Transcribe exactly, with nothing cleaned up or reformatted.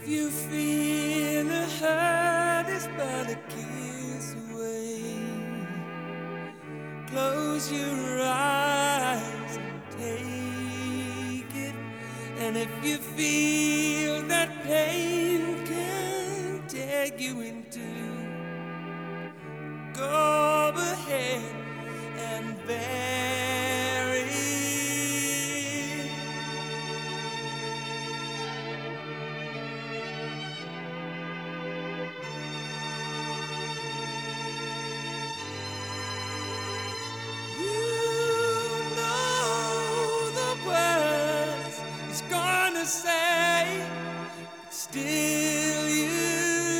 you feel the hurt is but a kiss away, close your eyes and take it. And if you feel that pain can take you into, go ahead and bear